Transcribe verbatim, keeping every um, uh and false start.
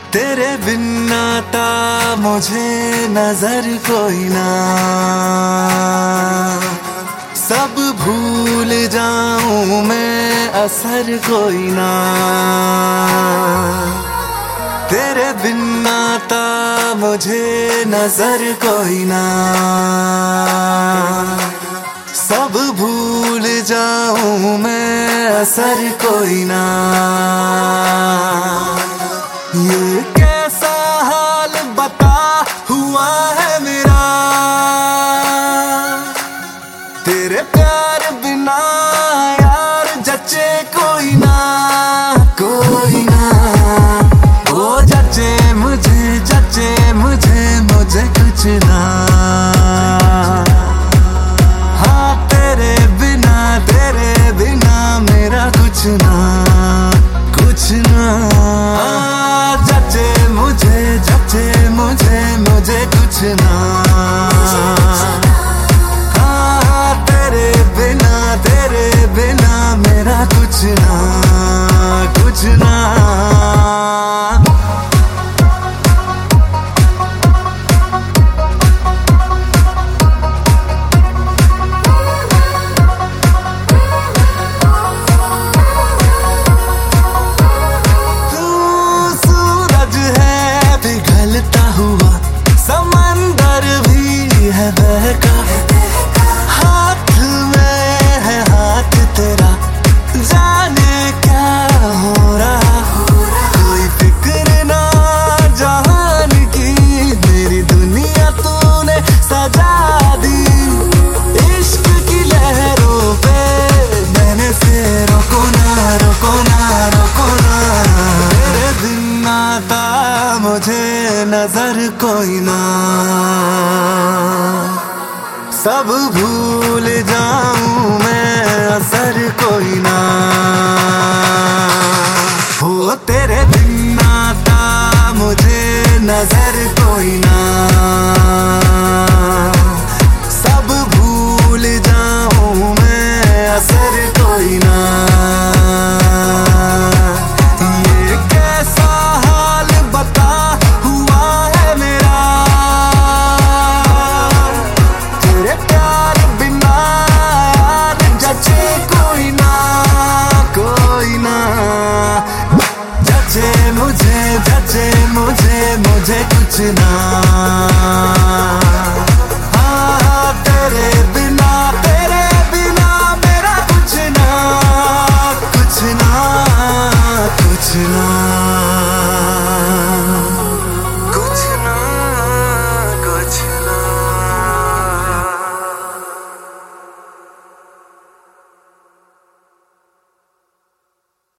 तेरे बिन आता मुझे नजर कोई ना, सब भूल जाऊं मैं असर कोई ना। तेरे बिन आता मुझे नजर कोई ना, सब भूल जाऊं मैं असर कोई ना। ये कैसा हाल बता हुआ है मेरा, तेरे प्यार बिना यार जचे कोई ना, कोई ना। ओ जचे मुझे, जचे मुझे, मुझे कुछ ना। हाँ तेरे बिना, तेरे बिना मेरा कुछ ना, कुछ ना। जचे मुझे, जचे मुझे, मुझे कुछ ना। हाँ तेरे बिना, तेरे बिना मेरा कुछ ना, कुछ ना। हुआ समंदर भी है बहका, हाथ में है हाथ तेरा, जाने क्या हो रहा। कोई फिक्र ना जहान की, मेरी दुनिया तूने सजा दी। इश्क की लहरों पे मैंने से रोको ना, रोको ना, रोको ना। तेरे बिन आता मुझे नजर कोई ना, सब भूल जाऊं मैं असर कोई ना। हो तेरे बिन आता मुझे नजर कोई ना, सब भूल जाऊं मैं असर कोई ना। मुझे, जचे मुझे, मुझे कुछ ना। हाँ तेरे बिना, तेरे बिना मेरा कुछ ना, कुछ ना, कुछ ना।